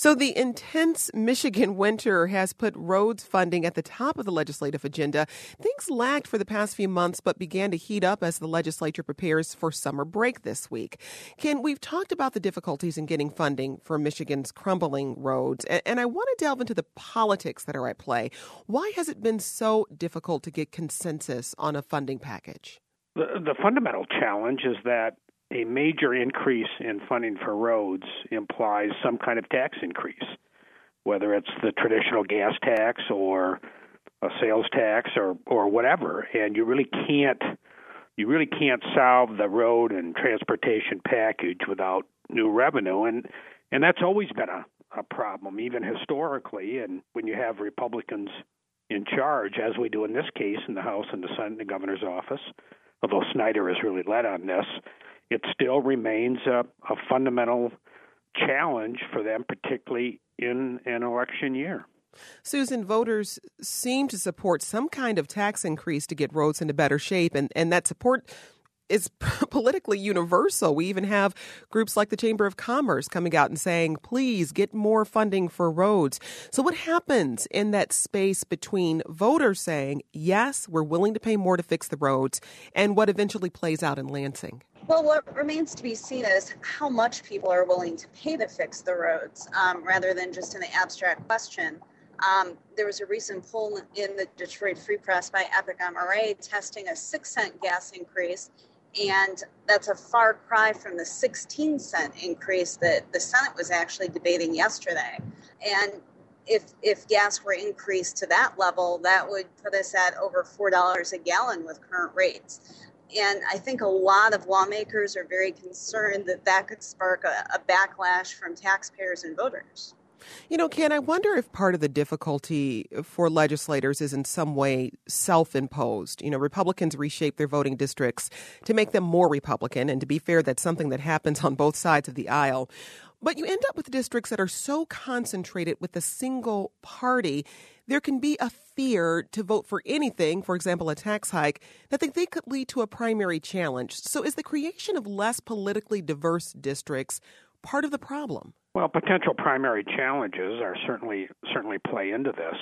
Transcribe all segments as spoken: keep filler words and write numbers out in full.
So the intense Michigan winter has put roads funding at the top of the legislative agenda. Things lagged for the past few months, but began to heat up as the legislature prepares for summer break this week. Ken, we've talked about the difficulties in getting funding for Michigan's crumbling roads, and I want to delve into the politics that are at play. Why has it been so difficult to get consensus on a funding package? The, the fundamental challenge is that a major increase in funding for roads implies some kind of tax increase, whether it's the traditional gas tax or a sales tax or, or whatever. And you really can't you really can't solve the road and transportation package without new revenue. And and that's always been a, a problem, even historically. And when you have Republicans in charge, as we do in this case in the House and the Senate and the governor's office, although Snyder has really led on this, it still remains a, a fundamental challenge for them, particularly in an election year. Susan, voters seem to support some kind of tax increase to get roads into better shape, and, and that support is politically universal. We even have groups like the Chamber of Commerce coming out and saying, please get more funding for roads. So what happens in that space between voters saying, yes, we're willing to pay more to fix the roads, and what eventually plays out in Lansing? Well, what remains to be seen is how much people are willing to pay to fix the roads, um, rather than just an abstract question. Um, there was a recent poll in the Detroit Free Press by Epic M R A testing a six cent gas increase, and that's a far cry from the sixteen cent increase that the Senate was actually debating yesterday. And if if gas were increased to that level, that would put us at over four dollars a gallon with current rates. And I think a lot of lawmakers are very concerned that that could spark a, a backlash from taxpayers and voters. You know, Ken, I wonder if part of the difficulty for legislators is in some way self-imposed. You know, Republicans reshape their voting districts to make them more Republican. And to be fair, that's something that happens on both sides of the aisle. But you end up with districts that are so concentrated with a single party, there can be a fear to vote for anything, for example, a tax hike, that they think could lead to a primary challenge. So is the creation of less politically diverse districts part of the problem? Well, potential primary challenges are certainly certainly play into this.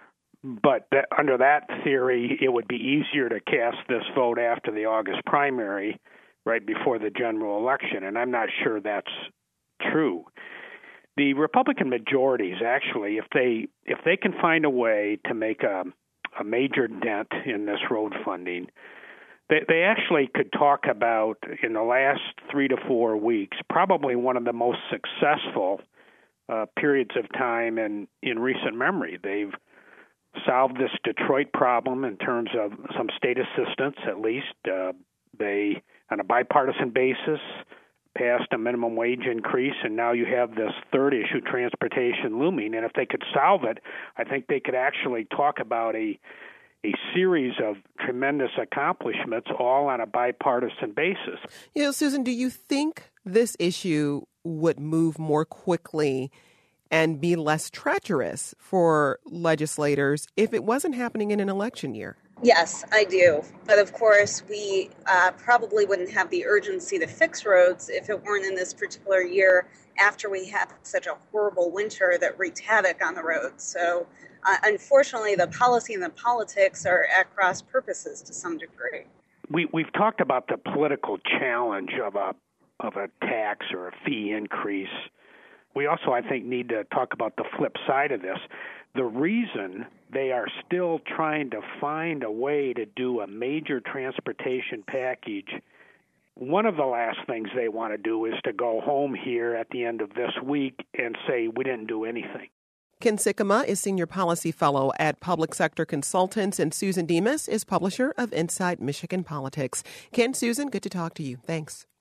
But that, under that theory, it would be easier to cast this vote after the August primary, right before the general election, and I'm not sure that's true. The Republican majorities, actually, if they if they can find a way to make a, a major dent in this road funding, they, they actually could talk about, in the last three to four weeks, probably one of the most successful uh, periods of time in, in recent memory. They've solved this Detroit problem in terms of some state assistance, at least. Uh, they, on a bipartisan basis, passed a minimum wage increase, and now you have this third issue, transportation, looming. And if they could solve it, I think they could actually talk about a a series of tremendous accomplishments, all on a bipartisan basis. You know, Susan, do you think this issue would move more quickly and be less treacherous for legislators if it wasn't happening in an election year? Yes, I do. But of course, we uh, probably wouldn't have the urgency to fix roads if it weren't in this particular year after we had such a horrible winter that wreaked havoc on the roads. So uh, unfortunately, the policy and the politics are at cross purposes to some degree. We, we've talked about the political challenge of a of a tax or a fee increase. We also, I think, need to talk about the flip side of this. The reason they are still trying to find a way to do a major transportation package, one of the last things they want to do is to go home here at the end of this week and say, we didn't do anything. Ken Sikkema is Senior Policy Fellow at Public Sector Consultants, and Susan Demas is publisher of Inside Michigan Politics. Ken, Susan, good to talk to you. Thanks.